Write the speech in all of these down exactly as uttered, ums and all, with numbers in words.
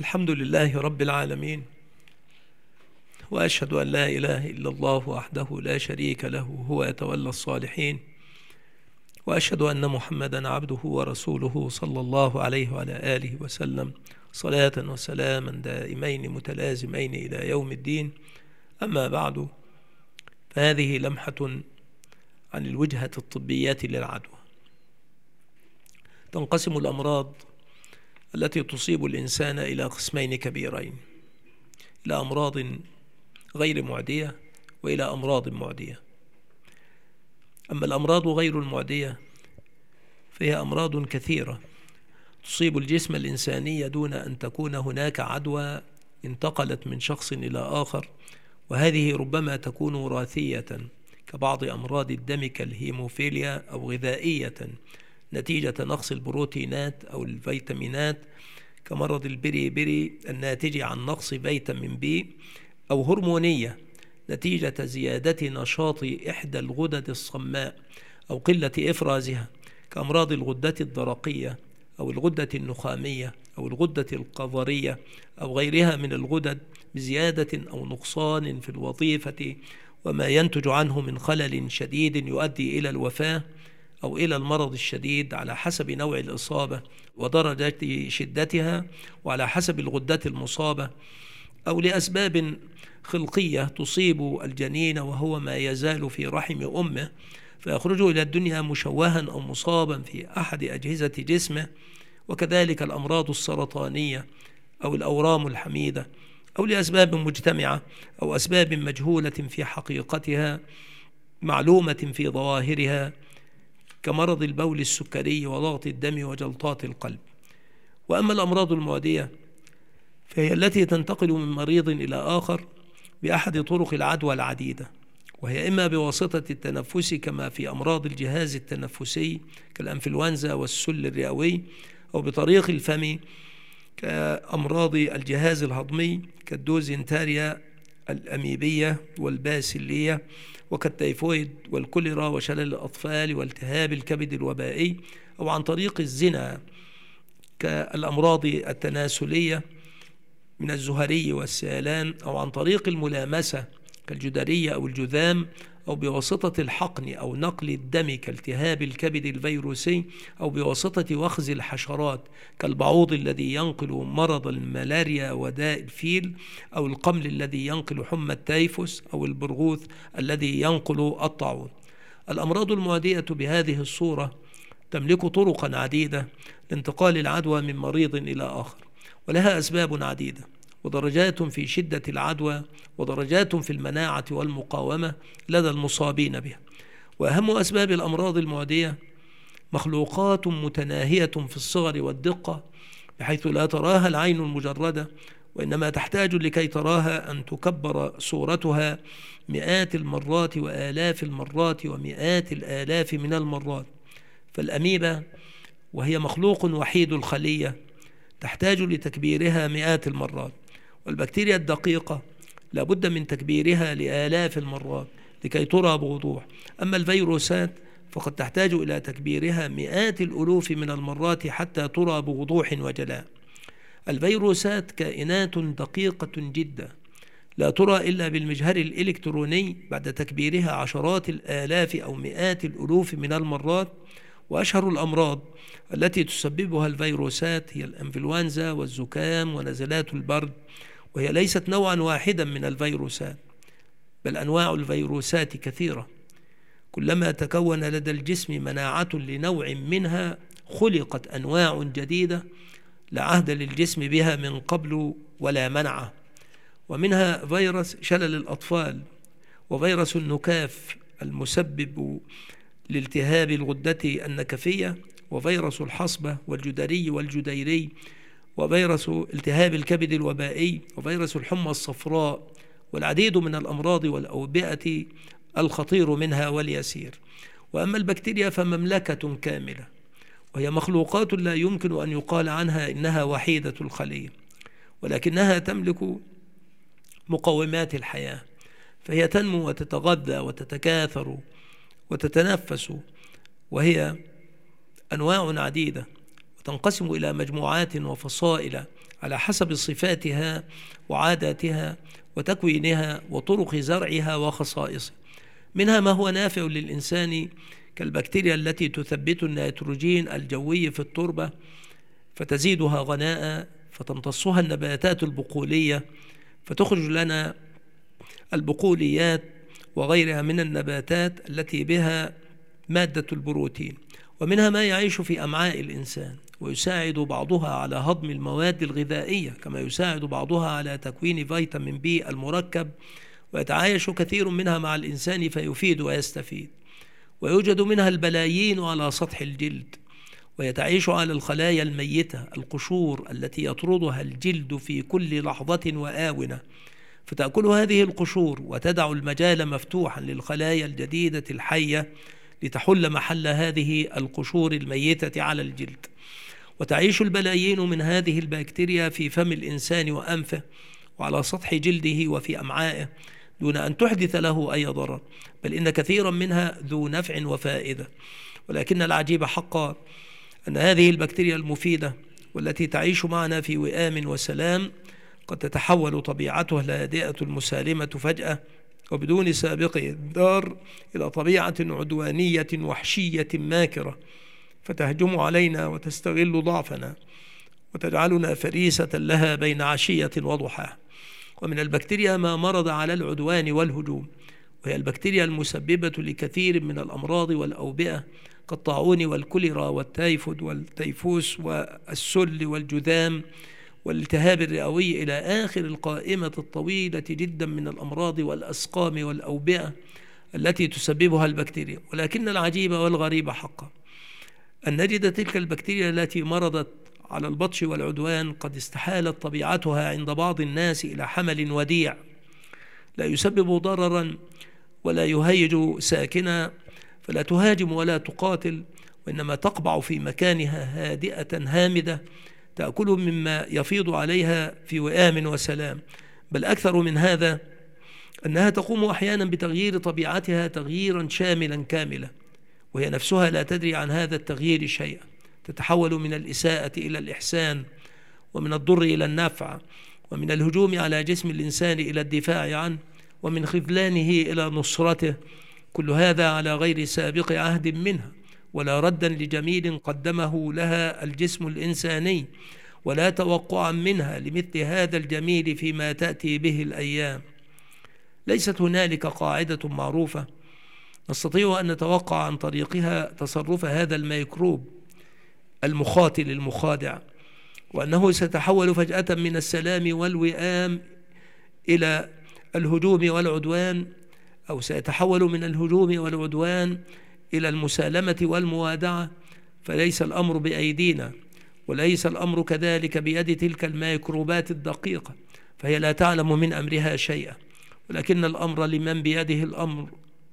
الحمد لله رب العالمين، وأشهد أن لا إله إلا الله وحده لا شريك له هو يتولى الصالحين، وأشهد أن محمدا عبده ورسوله صلى الله عليه وعلى آله وسلم صلاة وسلاما دائمين متلازمين إلى يوم الدين. أما بعد، فهذه لمحة عن الوجهة الطبية للعدوى. تنقسم الأمراض التي تصيب الإنسان إلى قسمين كبيرين، إلى أمراض غير معدية وإلى أمراض معدية. أما الأمراض غير المعدية فهي أمراض كثيرة تصيب الجسم الإنساني دون أن تكون هناك عدوى انتقلت من شخص إلى آخر، وهذه ربما تكون وراثية كبعض أمراض الدم كالهيموفيليا، أو غذائية نتيجة نقص البروتينات أو الفيتامينات كمرض البري بري الناتج عن نقص فيتامين بي، أو هرمونية نتيجة زيادة نشاط إحدى الغدد الصماء أو قلة إفرازها كأمراض الغدة الدرقية أو الغدة النخامية أو الغدة القذرية أو غيرها من الغدد بزيادة أو نقصان في الوظيفة، وما ينتج عنه من خلل شديد يؤدي إلى الوفاة أو إلى المرض الشديد على حسب نوع الإصابة ودرجة شدتها، وعلى حسب الغدة المصابة، أو لأسباب خلقية تصيب الجنين وهو ما يزال في رحم أمه فيخرج إلى الدنيا مشوها أو مصابا في أحد أجهزة جسمه، وكذلك الأمراض السرطانية أو الأورام الحميدة، أو لأسباب مجتمعة أو أسباب مجهولة في حقيقتها معلومة في ظواهرها كمرض البول السكري وضغط الدم وجلطات القلب. وأما الأمراض المعدية فهي التي تنتقل من مريض إلى آخر بأحد طرق العدوى العديدة، وهي إما بواسطة التنفس كما في أمراض الجهاز التنفسي كالأنفلونزا والسل الرئوي، أو بطريق الفم كأمراض الجهاز الهضمي كالدوزنتاريا الأميبية والباسيلية وكالتيفويد والكوليرا وشلل الأطفال والتهاب الكبد الوبائي، أو عن طريق الزنا كالأمراض التناسلية من الزهري والسيلان، أو عن طريق الملامسة كالجدرية أو الجذام، أو بواسطة الحقن أو نقل الدم كالتهاب الكبد الفيروسي، أو بواسطة وخز الحشرات كالبعوض الذي ينقل مرض الملاريا وداء الفيل، أو القمل الذي ينقل حمى التيفوس، أو البرغوث الذي ينقل الطاعون. الأمراض المعدية بهذه الصورة تملك طرقا عديدة لانتقال العدوى من مريض إلى آخر، ولها أسباب عديدة ودرجات في شدة العدوى ودرجات في المناعة والمقاومة لدى المصابين بها. وأهم أسباب الأمراض المعدية مخلوقات متناهية في الصغر والدقة بحيث لا تراها العين المجردة، وإنما تحتاج لكي تراها أن تكبر صورتها مئات المرات وآلاف المرات ومئات الآلاف من المرات. فالأميبا وهي مخلوق وحيد الخلية تحتاج لتكبيرها مئات المرات، والبكتيريا الدقيقة لابد من تكبيرها لآلاف المرات لكي ترى بوضوح. أما الفيروسات فقد تحتاج إلى تكبيرها مئات الألوف من المرات حتى ترى بوضوح وجلاء. الفيروسات كائنات دقيقة جدا لا ترى إلا بالمجهر الإلكتروني بعد تكبيرها عشرات الآلاف أو مئات الألوف من المرات. وأشهر الأمراض التي تسببها الفيروسات هي الأنفلونزا والزكام ونزلات البرد، وهي ليست نوعا واحدا من الفيروسات، بل أنواع الفيروسات كثيرة. كلما تكون لدى الجسم مناعة لنوع منها خلقت أنواع جديدة لا عهد للجسم بها من قبل ولا منعه، ومنها فيروس شلل الأطفال، وفيروس النكاف المسبب لالتهاب الغدة النكفية، وفيروس الحصبة والجدري والجديري، وفيروس التهاب الكبد الوبائي، وفيروس الحمى الصفراء، والعديد من الأمراض والأوبئة الخطير منها واليسير. وأما البكتيريا فمملكة كاملة، وهي مخلوقات لا يمكن أن يقال عنها إنها وحيدة الخلية، ولكنها تملك مقومات الحياة، فهي تنمو وتتغذى وتتكاثر وتتنفس، وهي أنواع عديدة وتنقسم إلى مجموعات وفصائل على حسب صفاتها وعاداتها وتكوينها وطرق زرعها وخصائصها. منها ما هو نافع للإنسان كالبكتيريا التي تثبت النيتروجين الجوي في التربة فتزيدها غناء، فتمتصها النباتات البقولية فتخرج لنا البقوليات وغيرها من النباتات التي بها مادة البروتين. ومنها ما يعيش في أمعاء الإنسان ويساعد بعضها على هضم المواد الغذائية، كما يساعد بعضها على تكوين فيتامين بي المركب، ويتعايش كثير منها مع الإنسان فيفيد ويستفيد. ويوجد منها البلايين على سطح الجلد، ويتعيش على الخلايا الميتة القشور التي يطردها الجلد في كل لحظة وآونة، فتأكل هذه القشور وتدع المجال مفتوحا للخلايا الجديدة الحية لتحل محل هذه القشور الميتة على الجلد. وتعيش البلايين من هذه البكتيريا في فم الإنسان وأنفه وعلى سطح جلده وفي أمعائه دون أن تحدث له أي ضرر، بل إن كثيرا منها ذو نفع وفائدة. ولكن العجيب حقا أن هذه البكتيريا المفيدة والتي تعيش معنا في وئام وسلام قد تتحول طبيعتها الهادئة المسالمة فجأة وبدون سابق إنذار إلى طبيعة عدوانية وحشية ماكرة، فتهجم علينا وتستغل ضعفنا وتجعلنا فريسة لها بين عشية وضحاها. ومن البكتيريا ما مرض على العدوان والهجوم، وهي البكتيريا المسببة لكثير من الأمراض والأوبئة كالطاعون والكوليرا والتيفود والتيفوس والسل والجذام والالتهاب الرئوي إلى آخر القائمة الطويلة جدا من الأمراض والأسقام والأوبئة التي تسببها البكتيريا. ولكن العجيب والغريب حقا أن نجد تلك البكتيريا التي مرضت على البطش والعدوان قد استحالت طبيعتها عند بعض الناس إلى حمل وديع لا يسبب ضررا ولا يهيج ساكنا، فلا تهاجم ولا تقاتل، وإنما تقبع في مكانها هادئة هامدة تأكل مما يفيض عليها في وئام وسلام. بل أكثر من هذا أنها تقوم أحيانا بتغيير طبيعتها تغييرا شاملا كاملا، وهي نفسها لا تدري عن هذا التغيير شيئا، تتحول من الإساءة إلى الإحسان، ومن الضر إلى النفع، ومن الهجوم على جسم الإنسان إلى الدفاع عنه، ومن خذلانه إلى نصرته، كل هذا على غير سابق عهد منها ولا ردا لجميل قدمه لها الجسم الإنساني، ولا توقعا منها لمثل هذا الجميل فيما تأتي به الأيام. ليست هنالك قاعدة معروفة نستطيع أن نتوقع عن طريقها تصرف هذا الميكروب المخاطل المخادع، وأنه سيتحول فجأة من السلام والوئام إلى الهجوم والعدوان، أو سيتحول من الهجوم والعدوان إلى المسالمة والموادعة. فليس الأمر بأيدينا، وليس الأمر كذلك بيد تلك الميكروبات الدقيقة، فهي لا تعلم من أمرها شيئا، ولكن الأمر لمن بيده الأمر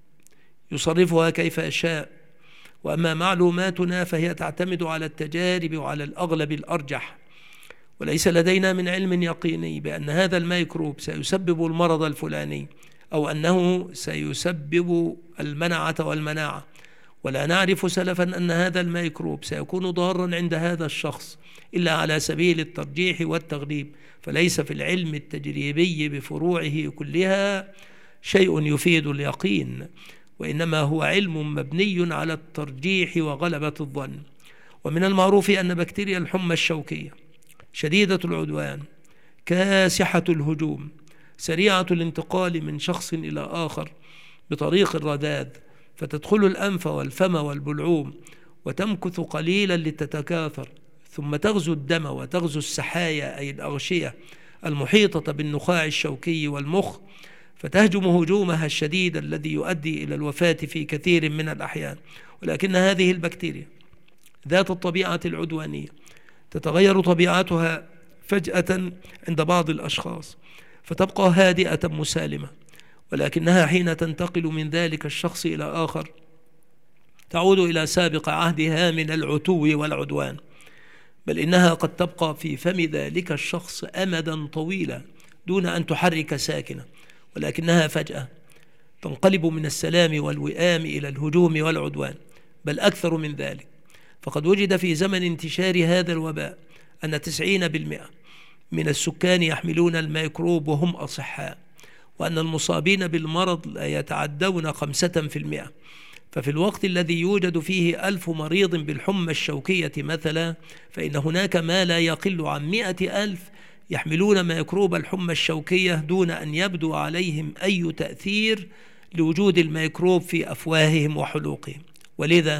يصرفها كيف يشاء. وأما معلوماتنا فهي تعتمد على التجارب وعلى الأغلب الأرجح، وليس لدينا من علم يقيني بأن هذا الميكروب سيسبب المرض الفلاني أو أنه سيسبب المنعة والمناعة، ولا نعرف سلفا أن هذا الميكروب سيكون ضارا عند هذا الشخص إلا على سبيل الترجيح والتغليب. فليس في العلم التجريبي بفروعه كلها شيء يفيد اليقين، وإنما هو علم مبني على الترجيح وغلبة الظن. ومن المعروف أن بكتيريا الحمى الشوكية شديدة العدوان كاسحة الهجوم سريعة الانتقال من شخص إلى آخر بطريق الرذاذ، فتدخل الأنف والفم والبلعوم وتمكث قليلا لتتكاثر، ثم تغزو الدم وتغزو السحايا أي الأغشية المحيطة بالنخاع الشوكي والمخ، فتهجم هجومها الشديد الذي يؤدي إلى الوفاة في كثير من الأحيان. ولكن هذه البكتيريا ذات الطبيعة العدوانية تتغير طبيعتها فجأة عند بعض الأشخاص فتبقى هادئة مسالمة، ولكنها حين تنتقل من ذلك الشخص إلى آخر تعود إلى سابق عهدها من العتو والعدوان، بل إنها قد تبقى في فم ذلك الشخص أمدا طويلا دون أن تحرك ساكنة، ولكنها فجأة تنقلب من السلام والوئام إلى الهجوم والعدوان، بل أكثر من ذلك. فقد وجد في زمن انتشار هذا الوباء أن تسعين بالمئة من السكان يحملون الميكروب وهم أصحاء، وأن المصابين بالمرض لا يتعدون خمسة في المئة. ففي الوقت الذي يوجد فيه ألف مريض بالحمى الشوكية مثلا، فإن هناك ما لا يقل عن مئة ألف يحملون ميكروب الحمى الشوكية دون أن يبدو عليهم أي تأثير لوجود الميكروب في أفواههم وحلوقهم. ولذا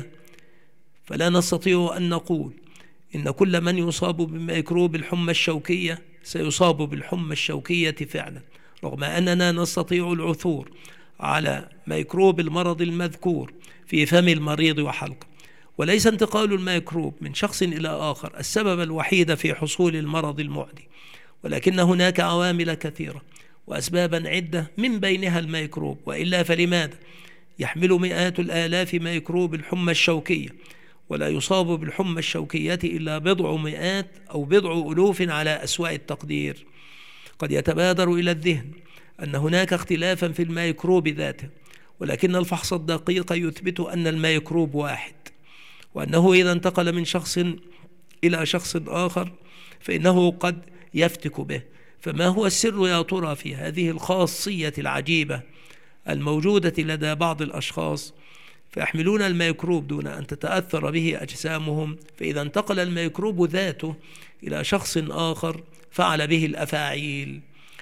فلا نستطيع أن نقول إن كل من يصاب بميكروب الحمى الشوكية سيصاب بالحمى الشوكية فعلا، رغم أننا نستطيع العثور على ميكروب المرض المذكور في فم المريض وحلقه. وليس انتقال الميكروب من شخص إلى آخر السبب الوحيد في حصول المرض المعدي، ولكن هناك عوامل كثيرة وأسبابا عدة من بينها الميكروب. وإلا فلماذا يحمل مئات الآلاف ميكروب الحمى الشوكية ولا يصاب بالحمى الشوكية إلا بضع مئات أو بضع ألوف على أسواء التقدير؟ قد يتبادر إلى الذهن أن هناك اختلافا في الميكروب ذاته، ولكن الفحص الدقيق يثبت أن الميكروب واحد، وأنه إذا انتقل من شخص إلى شخص آخر فإنه قد يفتك به. فما هو السر يا ترى في هذه الخاصية العجيبة الموجودة لدى بعض الأشخاص فيحملون الميكروب دون أن تتأثر به أجسامهم، فإذا انتقل الميكروب ذاته إلى شخص آخر فعل به الأفاعيل؟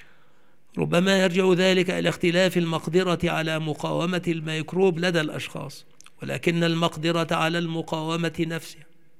ربما يرجع ذلك إلى اختلاف المقدرة على مقاومة الميكروب لدى الأشخاص، ولكن المقدرة على المقاومة نفسها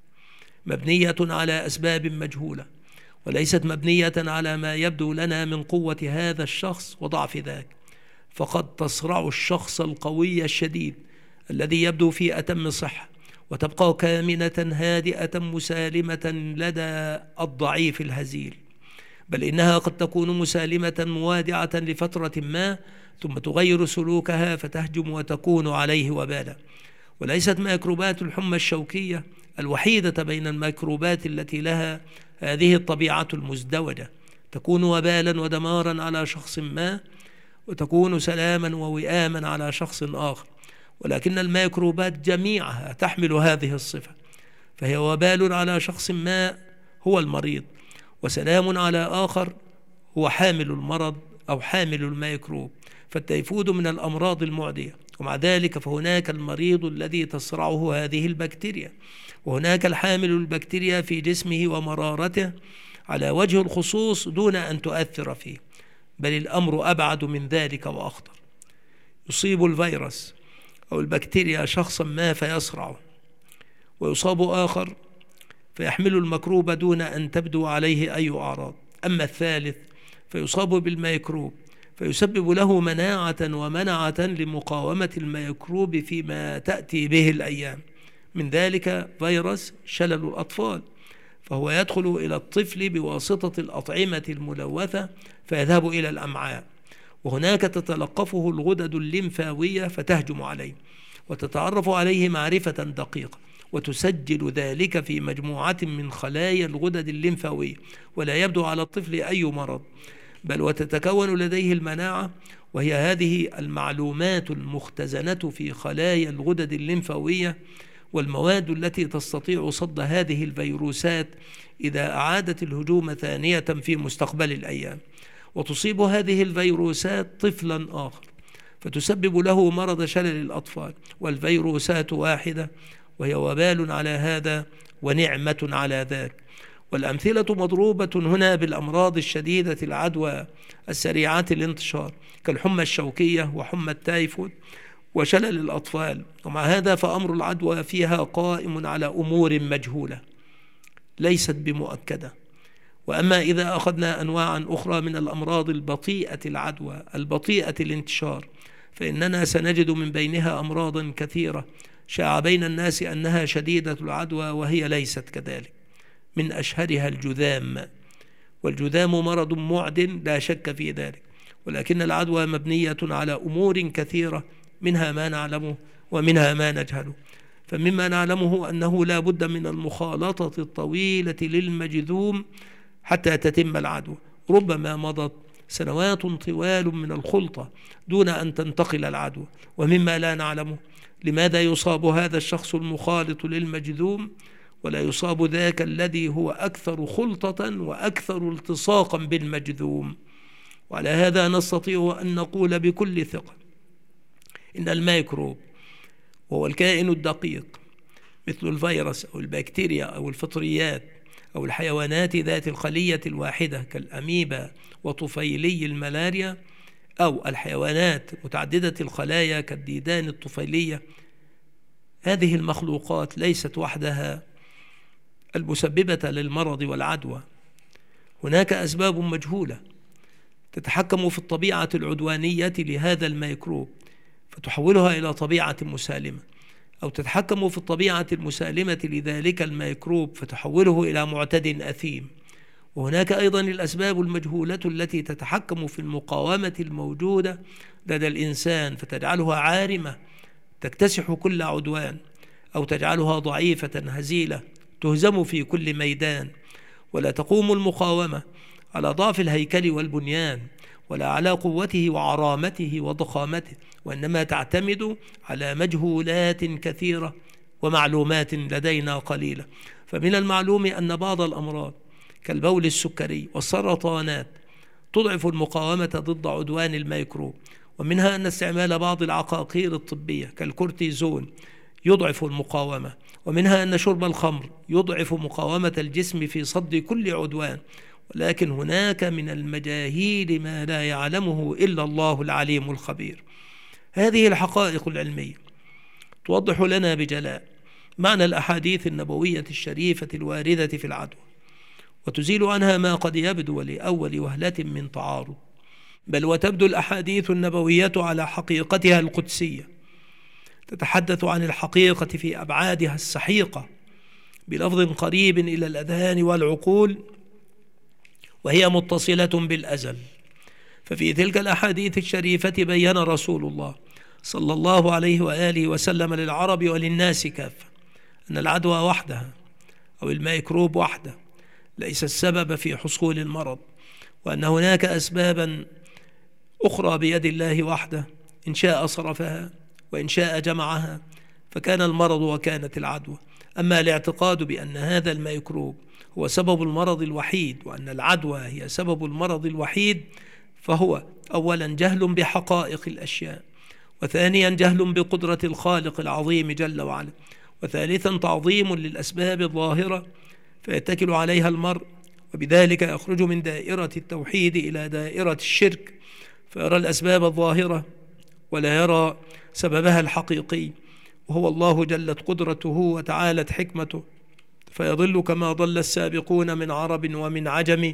مبنية على أسباب مجهولة، وليست مبنية على ما يبدو لنا من قوة هذا الشخص وضعف ذاك. فقد تصرع الشخص القوي الشديد الذي يبدو في أتم صحة، وتبقى كامنة هادئة مسالمة لدى الضعيف الهزيل، بل إنها قد تكون مسالمة موادعة لفترة ما ثم تغير سلوكها فتهجم وتكون عليه وبالا. وليست ميكروبات الحمى الشوكية الوحيدة بين الميكروبات التي لها هذه الطبيعة المزدوجة، تكون وبالا ودمارا على شخص ما وتكون سلاما ووئاما على شخص آخر، ولكن الميكروبات جميعها تحمل هذه الصفة، فهي وبال على شخص ما هو المريض، وسلام على آخر هو حامل المرض أو حامل الميكروب. فالتيفود من الأمراض المعدية، ومع ذلك فهناك المريض الذي تصرعه هذه البكتيريا، وهناك الحامل البكتيريا في جسمه ومرارته على وجه الخصوص دون أن تؤثر فيه، بل الأمر أبعد من ذلك وأخطر. يصيب الفيروس أو البكتيريا شخصا ما فيصرعه، ويصاب آخر فيحمل الميكروب دون أن تبدو عليه أي أعراض. أما الثالث فيصاب بالميكروب فيسبب له مناعة ومنعة لمقاومة الميكروب فيما تأتي به الأيام، من ذلك فيروس شلل الأطفال، فهو يدخل إلى الطفل بواسطة الأطعمة الملوثة فيذهب إلى الأمعاء، وهناك تتلقفه الغدد الليمفاوية فتهجم عليه وتتعرف عليه معرفة دقيقة، وتسجل ذلك في مجموعة من خلايا الغدد الليمفاوية، ولا يبدو على الطفل أي مرض، بل وتتكون لديه المناعة، وهي هذه المعلومات المختزنة في خلايا الغدد الليمفاوية والمواد التي تستطيع صد هذه الفيروسات إذا أعادت الهجوم ثانية في مستقبل الأيام، وتصيب هذه الفيروسات طفلا آخر فتسبب له مرض شلل الأطفال، والفيروسات واحدة وهي وبال على هذا ونعمة على ذاك. والأمثلة مضروبة هنا بالأمراض الشديدة العدوى السريعة الانتشار كالحمى الشوكية وحمى التايفود وشلل الأطفال، ومع هذا فأمر العدوى فيها قائم على أمور مجهولة ليست بمؤكدة. وأما إذا أخذنا أنواعا أخرى من الأمراض البطيئة العدوى البطيئة الانتشار فإننا سنجد من بينها أمراضا كثيرة شاع بين الناس أنها شديدة العدوى وهي ليست كذلك. من أشهرها الجذام، والجذام مرض معد لا شك في ذلك، ولكن العدوى مبنية على أمور كثيرة منها ما نعلمه ومنها ما نجهله. فمما نعلمه أنه لا بد من المخالطة الطويلة للمجذوم حتى تتم العدوى، ربما مضت سنوات طوال من الخلطة دون أن تنتقل العدوى. ومما لا نعلمه لماذا يصاب هذا الشخص المخالط للمجذوم ولا يصاب ذاك الذي هو أكثر خلطة وأكثر التصاقا بالمجذوم. وعلى هذا نستطيع أن نقول بكل ثقة إن الميكروب وهو الكائن الدقيق مثل الفيروس أو البكتيريا أو الفطريات أو الحيوانات ذات الخلية الواحدة كالأميبا وطفيلي الملاريا، أو الحيوانات متعددة الخلايا كالديدان الطفيلية، هذه المخلوقات ليست وحدها المسببة للمرض والعدوى. هناك أسباب مجهولة تتحكم في الطبيعة العدوانية لهذا الميكروب فتحولها إلى طبيعة مسالمة، أو تتحكم في الطبيعة المسالمة لذلك الميكروب فتحوله إلى معتد أثيم. وهناك أيضا الأسباب المجهولة التي تتحكم في المقاومة الموجودة لدى الإنسان فتجعلها عارمة تكتسح كل عدوان، أو تجعلها ضعيفة هزيلة تهزم في كل ميدان. ولا تقوم المقاومة على ضعف الهيكل والبنيان ولا على قوته وعرامته وضخامته، وإنما تعتمد على مجهولات كثيرة ومعلومات لدينا قليلة. فمن المعلوم أن بعض الأمراض كالبول السكري والسرطانات تضعف المقاومة ضد عدوان الميكروب، ومنها أن استعمال بعض العقاقير الطبية كالكورتيزون يضعف المقاومة، ومنها أن شرب الخمر يضعف مقاومة الجسم في صد كل عدوان. ولكن هناك من المجاهيل ما لا يعلمه إلا الله العليم الخبير. هذه الحقائق العلمية توضح لنا بجلاء معنى الأحاديث النبوية الشريفة الواردة في العدوى، وتزيل عنها ما قد يبدو لأول وهلة من تعارض، بل وتبدو الأحاديث النبوية على حقيقتها القدسية، تتحدث عن الحقيقة في أبعادها السحيقة بلفظ قريب إلى الأذهان والعقول، وهي متصلة بالأزل. ففي تلك الأحاديث الشريفة بيّن رسول الله صلى الله عليه وآله وسلم للعرب وللناس كافة أن العدوى وحدها أو الميكروب وحده ليس السبب في حصول المرض، وأن هناك أسبابا أخرى بيد الله وحده، إن شاء صرفها وإن شاء جمعها، فكان المرض وكانت العدوى. أما الاعتقاد بأن هذا الميكروب هو سبب المرض الوحيد وأن العدوى هي سبب المرض الوحيد، فهو أولا جهل بحقائق الأشياء، وثانيا جهل بقدرة الخالق العظيم جل وعلا، وثالثا تعظيم للأسباب الظاهرة فيتكل عليها المرء، وبذلك يخرج من دائرة التوحيد إلى دائرة الشرك، فيرى الأسباب الظاهرة ولا يرى سببها الحقيقي، وهو الله جلت قدرته وتعالت حكمته، فيضل كما ضل السابقون من عرب ومن عجم،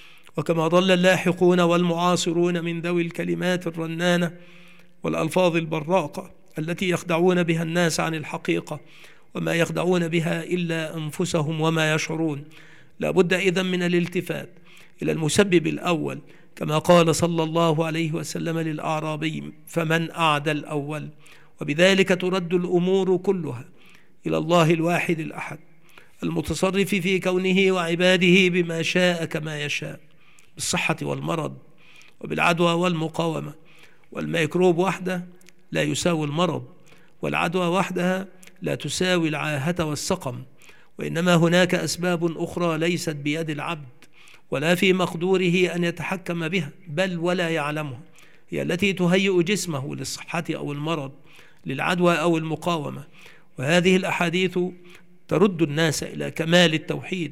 وكما ضل اللاحقون والمعاصرون من ذوي الكلمات الرنانة والألفاظ البراقة التي يخدعون بها الناس عن الحقيقة، وما يخدعون بها إلا أنفسهم وما يشعرون. لا بد إذن من الالتفات إلى المسبب الأول، كما قال صلى الله عليه وسلم للأعرابي: فمن أعدى الأول؟ وبذلك ترد الأمور كلها إلى الله الواحد الأحد المتصرف في كونه وعباده بما شاء كما يشاء، بالصحة والمرض وبالعدوى والمقاومة. والميكروب وحده لا يساوي المرض، والعدوى وحدها لا تساوي العاهة والسقم، وإنما هناك أسباب أخرى ليست بيد العبد ولا في مقدوره أن يتحكم بها بل ولا يعلمها، هي التي تهيئ جسمه للصحة أو المرض، للعدوى أو المقاومة. وهذه الأحاديث ترد الناس إلى كمال التوحيد،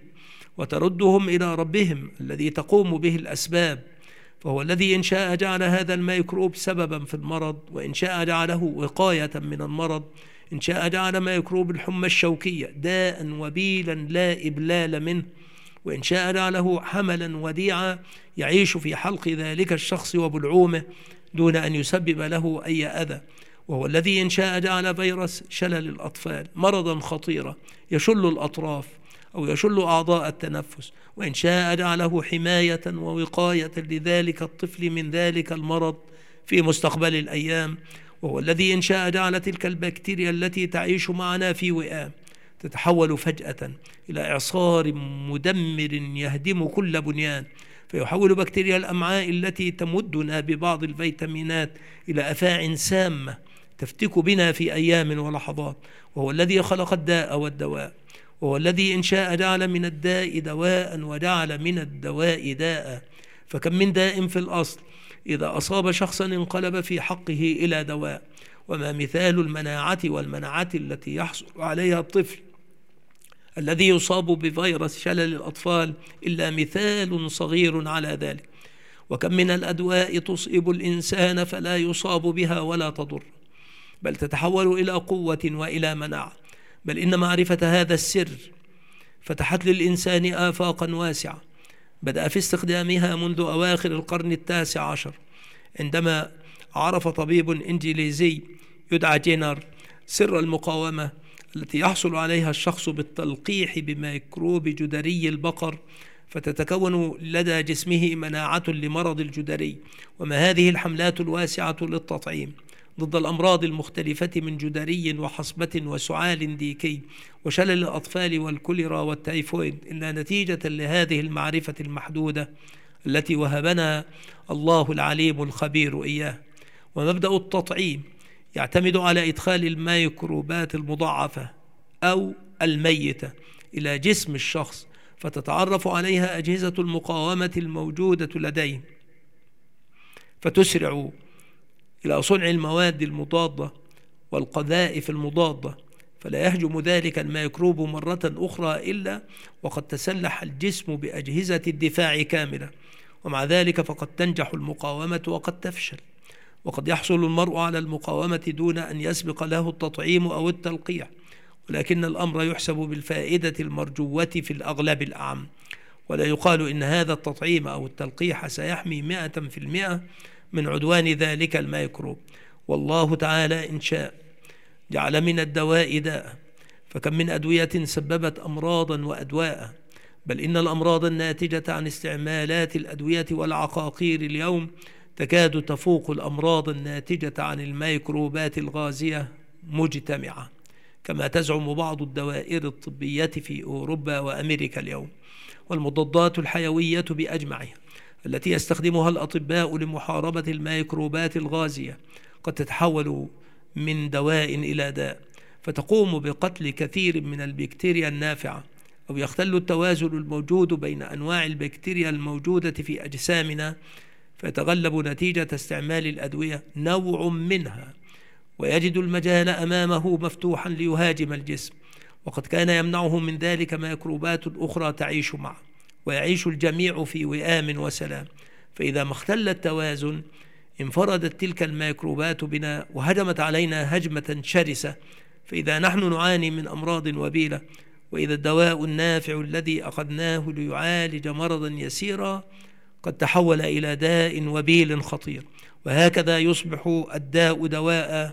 وتردهم إلى ربهم الذي تقوم به الأسباب، فهو الذي إن شاء جعل هذا الميكروب سببا في المرض، وإن شاء جعله وقاية من المرض، إن شاء جعل ميكروب الحمى الشوكية داء وبيلا لا إبلال منه، وإن شاء جعله حملا وديعا يعيش في حلق ذلك الشخص وبلعومه دون أن يسبب له أي أذى، وهو الذي إن شاء جعل فيروس شلل الأطفال مرضا خطيرا يشل الأطراف أو يشل أعضاء التنفس، وإن شاء جعله حماية ووقاية لذلك الطفل من ذلك المرض في مستقبل الأيام، وهو الذي إن شاء جعل تلك البكتيريا التي تعيش معنا في وئام تتحول فجأة إلى إعصار مدمر يهدم كل بنيان، فيحول بكتيريا الأمعاء التي تمدنا ببعض الفيتامينات إلى أفاعٍ سامة تفتك بنا في أيام ولحظات، وهو الذي خلق الداء والدواء، وهو الذي إن شاء جعل من الداء دواء وجعل من الدواء داء. فكم من داء في الأصل إذا أصاب شخصا انقلب في حقه إلى دواء. وما مثال المناعة والمناعة التي يحصل عليها الطفل الذي يصاب بفيروس شلل الأطفال إلا مثال صغير على ذلك. وكم من الأدواء تصيب الإنسان فلا يصاب بها ولا تضر، بل تتحول إلى قوة وإلى مناعة. بل إن معرفة هذا السر فتحت للإنسان آفاقا واسعة بدأ في استخدامها منذ أواخر القرن التاسع عشر، عندما عرف طبيب إنجليزي يدعى جينر سر المقاومة التي يحصل عليها الشخص بالتلقيح بميكروب جدري البقر، فتتكون لدى جسمه مناعة لمرض الجدري. وما هذه الحملات الواسعة للتطعيم ضد الأمراض المختلفة من جدري وحصبة وسعال ديكي وشلل الأطفال والكوليرا والتيفويد إلا نتيجة لهذه المعرفة المحدودة التي وهبنا الله العليم الخبير إياه. ومبدأ التطعيم يعتمد على إدخال الميكروبات المضاعفة أو الميتة إلى جسم الشخص، فتتعرف عليها أجهزة المقاومة الموجودة لديه، فتسرع إلى صنع المواد المضادة والقذائف المضادة، فلا يهجم ذلك الميكروب مرة أخرى إلا وقد تسلح الجسم بأجهزة الدفاع كاملة. ومع ذلك فقد تنجح المقاومة وقد تفشل، وقد يحصل المرء على المقاومة دون أن يسبق له التطعيم أو التلقيح، ولكن الأمر يحسب بالفائدة المرجوة في الأغلب الأعم. ولا يقال إن هذا التطعيم أو التلقيح سيحمي مئة في المئة من عدوان ذلك الميكروب. والله تعالى إن شاء جعل من الدواء داء، فكم من أدوية سببت أمراضا وأدواء، بل إن الأمراض الناتجة عن استعمالات الأدوية والعقاقير اليوم تكاد تفوق الأمراض الناتجة عن الميكروبات الغازية مجتمعة، كما تزعم بعض الدوائر الطبية في أوروبا وأمريكا اليوم. والمضادات الحيوية بأجمعها التي يستخدمها الأطباء لمحاربة الميكروبات الغازية قد تتحول من دواء إلى داء، فتقوم بقتل كثير من البكتيريا النافعة، أو يختل التوازن الموجود بين أنواع البكتيريا الموجودة في أجسامنا، فيتغلب نتيجة استعمال الأدوية نوع منها ويجد المجال أمامه مفتوحا ليهاجم الجسم، وقد كان يمنعه من ذلك ميكروبات أخرى تعيش معه، ويعيش الجميع في وئام وسلام. فإذا ما اختل التوازن انفردت تلك الميكروبات بنا وهجمت علينا هجمة شرسة، فإذا نحن نعاني من أمراض وبيلة، وإذا الدواء النافع الذي أخذناه ليعالج مرضا يسيرا قد تحول إلى داء وبيل خطير. وهكذا يصبح الداء دواء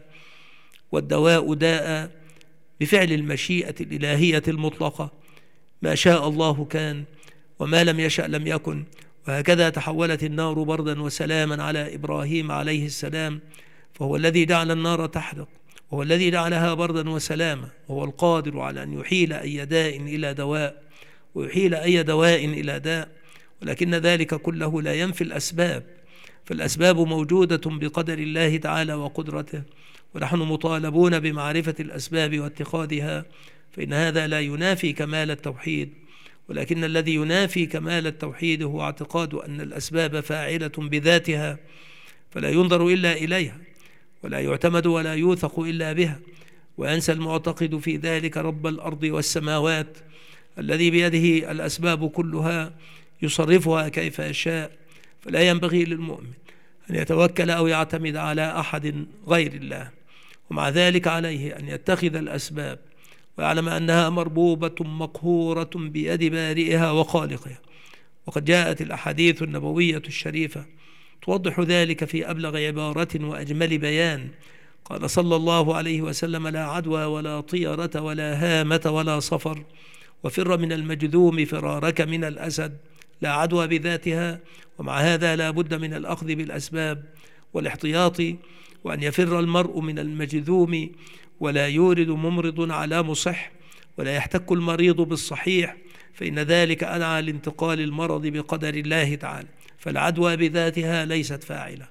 والدواء داء بفعل المشيئة الإلهية المطلقة، ما شاء الله كان وما لم يشأ لم يكن. وهكذا تحولت النار بردا وسلاما على إبراهيم عليه السلام، فهو الذي جعل النار تحرق، وهو الذي جعلها بردا وسلاما، وهو القادر على أن يحيل أي داء إلى دواء ويحيل أي دواء إلى داء. ولكن ذلك كله لا ينفي الأسباب، فالأسباب موجودة بقدر الله تعالى وقدرته، ونحن مطالبون بمعرفة الأسباب واتخاذها، فإن هذا لا ينافي كمال التوحيد، ولكن الذي ينافي كمال التوحيد هو اعتقاد أن الأسباب فاعلة بذاتها، فلا ينظر إلا إليها، ولا يعتمد ولا يوثق إلا بها، وينسى المعتقد في ذلك رب الأرض والسماوات الذي بيده الأسباب كلها يصرفها كيف يشاء. فلا ينبغي للمؤمن أن يتوكل أو يعتمد على أحد غير الله، ومع ذلك عليه أن يتخذ الأسباب ويعلم أنها مربوبة مقهورة بيد بارئها وخالقها. وقد جاءت الأحاديث النبوية الشريفة توضح ذلك في أبلغ عبارة وأجمل بيان. قال صلى الله عليه وسلم: لا عدوى ولا طيرة ولا هامة ولا صفر، وفر من المجذوم فرارك من الأسد. لا عدوى بذاتها، ومع هذا لا بد من الأخذ بالأسباب والاحتياط، وأن يفر المرء من المجذوم ولا يورد ممرض على مصح، ولا يحتك المريض بالصحيح، فإن ذلك أدعى لانتقال المرض بقدر الله تعالى. فالعدوى بذاتها ليست فاعلة،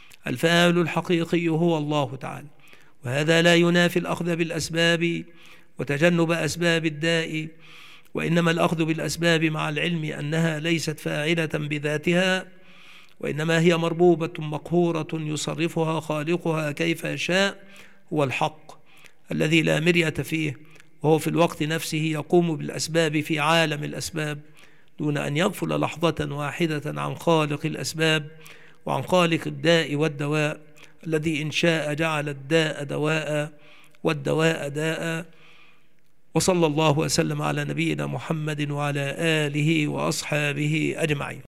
الفاعل الحقيقي هو الله تعالى، وهذا لا ينافي الأخذ بالأسباب وتجنب أسباب الداء، وإنما الأخذ بالأسباب مع العلم أنها ليست فاعلة بذاتها، وإنما هي مربوبة مقهورة يصرفها خالقها كيف يشاء، هو الحق الذي لا مرية فيه، وهو في الوقت نفسه يقوم بالأسباب في عالم الأسباب دون أن يغفل لحظة واحدة عن خالق الأسباب وعن خالق الداء والدواء، الذي إن شاء جعل الداء دواء والدواء داء. وصلى الله وسلم على نبينا محمد وعلى آله وأصحابه أجمعين.